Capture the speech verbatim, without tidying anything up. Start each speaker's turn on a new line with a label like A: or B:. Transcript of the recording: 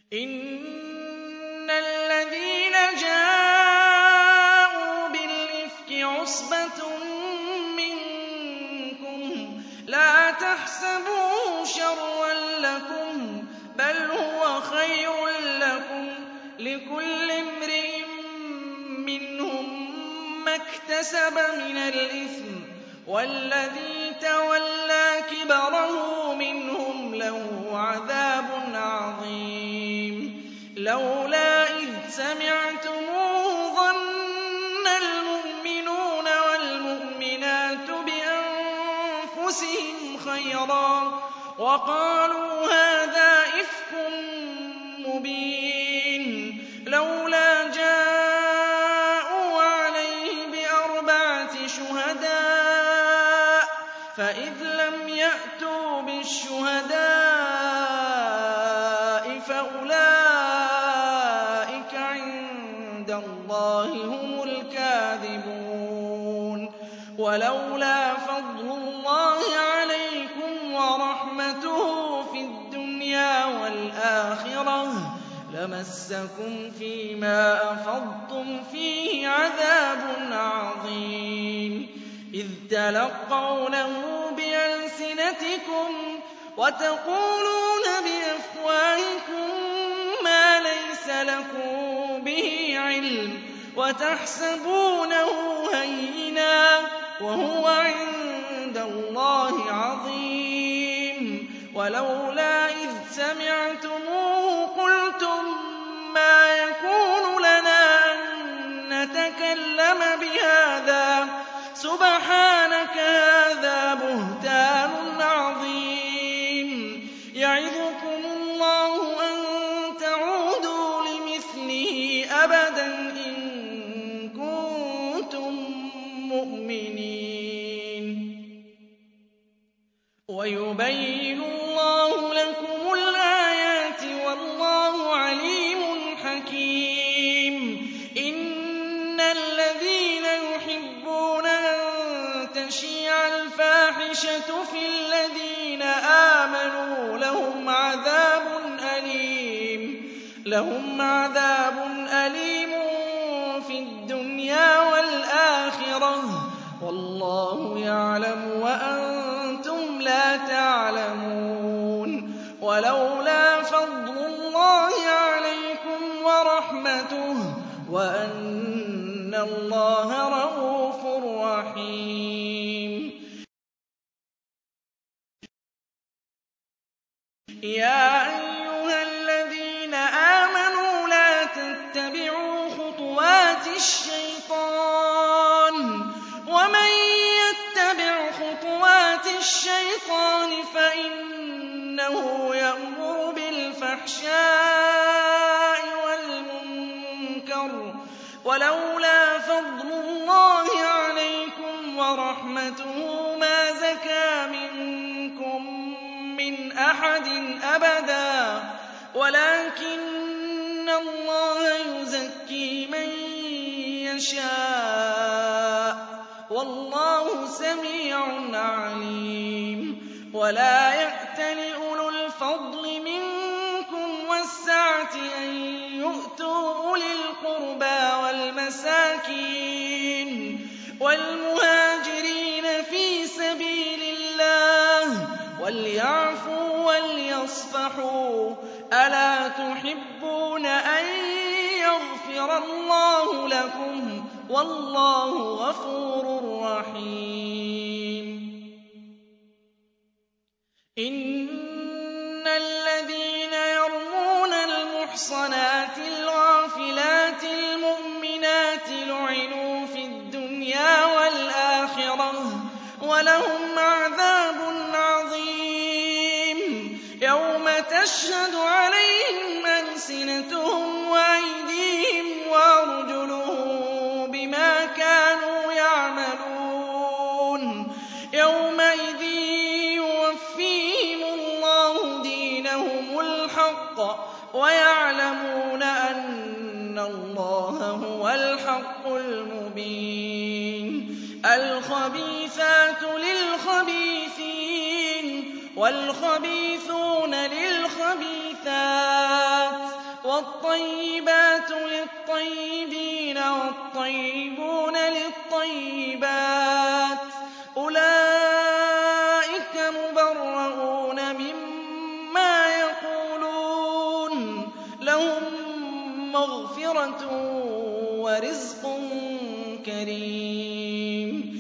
A: إِنَّ الَّذِينَ جَاءُوا بِالْإِفْكِ عُصْبَةٌ مِّنكُمْ لَا تَحْسَبُوهُ شَرًّا لَّكُم بَلْ هُوَ خَيْرٌ لَّكُمْ ۚ لِكُلِّ امْرِئٍ مِّنْهُم مَّا اكْتَسَبَ مِنَ الْإِثْمِ ۚ وَالَّذِي تَوَلَّىٰ كِبْرَهُ مِنْهُمْ لَهُ عَذَابٌ عَظِيمٌ لَّوْلَا إِذْ سَمِعْتُمُوهُ ظَنَّ الْمُؤْمِنُونَ وَالْمُؤْمِنَاتُ بِأَنفُسِهِمْ خَيْرًا وَقَالُوا هَٰذَا إِفْكٌ مُّبِينٌ لَّوْلَا جَاءُوا عَلَيْهِ بِأَرْبَعَةِ شُهَدَاءَ ۚ فَإِذْ لَمْ يَأْتُوا بِالشُّهَدَاءِ فَأُولَٰئِكَ عِندَ اللَّهِ هُمُ الْكَاذِبُونَ وَلَوْلَا فَضْلُ اللَّهِ عَلَيْكُمْ وَرَحْمَتُهُ فِي الدُّنْيَا وَالْآخِرَةِ لَمَسَّكُمْ فِيمَا أَفَضْتُمْ فِيهِ عَذَابٌ عَظِيمٌ إِذْ تَلَقَّوْنَهُ بِأَلْسِنَتِكُمْ وَتَقُولُونَ بِأَفْوَاهِكُم مَّا لَيْسَ لَكُم بِهِ عِلْمٌ وَتَحْسَبُونَهُ هَيِّنًا وَهُوَ عِندَ اللَّهِ عَظِيمٌ وَلَوْلَا إِذْ سَمِعْتُمُوهُ قُلْتُم مَّا يَكُونُ لَنَا أَن نَّتَكَلَّمَ بِهَٰذَا ۚ سُبْحَانَكَ هَٰذَا بُهْتَانٌ عَظِيمٌ يَعِظُكُمُ اللَّهُ أَن تَعُودُوا لِمِثْلِهِ أَبَدًا إِن كُنتُم مُّؤْمِنِينَ وَيُبَيِّنُ اللَّهُ لَكُمُ الْآيَاتِ وَاللَّهُ عَلِيمٌ حَكِيمٌ إِنَّ الَّذِينَ يُحِبُّونَ أَن تَشِيعَ الْفَاحِشَةُ فِي الَّذِينَ آمَنُوا لَهُمْ عَذَابٌ أَلِيمٌ لَهُمْ عَذَابٌ أَلِيمٌ فِي الدُّنْيَا وَالْآخِرَةِ ۚ وَاللَّهُ يَعْلَمُ وَأَنتُمْ لَا تَعْلَمُونَ وَلَوْلَا فَضْلُ اللَّهِ عَلَيْكُمْ وَرَحْمَتُهُ وَأَنَّ اللَّهَ رَءُوفٌ رَّحِيمٌ يَا أَيُّهَا الَّذِينَ آمَنُوا لَا تَتَّبِعُوا خُطُوَاتِ الشَّيْطَانِ ۚ وَمَن يَتَّبِعْ خُطُوَاتِ الشَّيْطَانِ فَإِنَّهُ يَأْمُرُ بِالْفَحْشَاءِ وَالْمُنكَرِ ۚ وَلَوْلَا فَضْلُ اللَّهِ عَلَيْكُمْ وَرَحْمَتُهُ مَا زَكَىٰ مِنكُم مِّنْ أَحَدٍ أَبَدًا وَلَٰكِنَّ اللَّهَ يُزَكِّي مَن يَشَاءُ ۗ وَاللَّهُ سَمِيعٌ عَلِيمٌ وَلَا يَأْتَلِ أُولُو الْفَضْلِ مِنكُمْ وَالسَّعَةِ أَن يُؤْتُوا أُولِي الْقُرْبَىٰ وَالْمَسَاكِينِ وَالْمُهَاجِرِينَ فِي سَبِيلِ اللَّهِ وَلْيَعْفُوا وَلْيَصْفَحُوا ۗ أَلَا تُحِبُّونَ أَن يَغْفِرَ اللَّهُ لَكُمْ ۗ وَاللَّهُ غَفُورٌ رَّحِيمٌ إِنَّ الَّذِينَ يَرْمُونَ الْمُحْصَنَاتِ الْغَافِلَاتِ الْمُؤْمِنَاتِ لُعِنُوا فِي الدُّنْيَا وَالْآخِرَةِ وَلَهُمْ عَذَابٌ عَظِيمٌ يَوْمَ تَشْهَدُ عَلَيْهِمْ أَلْسِنَتُهُمْ وَأَيْدِيهِمْ وَأَرْجُلُهُم بِمَا كَانُوا يَعْمَلُونَ يَوْمَئِذٍ يُوَفِّيهِمُ اللَّهُ دِينَهُمُ الْحَقَّ وَيَعْلَمُونَ أَنَّ اللَّهَ هُوَ الْحَقُّ الْمُبِينُ الْخَبِيثَاتُ لِلْخَبِيثِينَ وَالْخَبِيثُونَ لِلْخَبِيثَاتِ وَالطَّيِّبَاتُ لِلطَّيِّبِينَ وَالطَّيِّبُونَ لِلطَّيِّبَاتِ ۚ أُولَٰئِكَ مُبَرَّءُونَ مِمَّا يَقُولُونَ ۖ لَهُم مَّغْفِرَةٌ وَرِزْقٌ كَرِيمٌ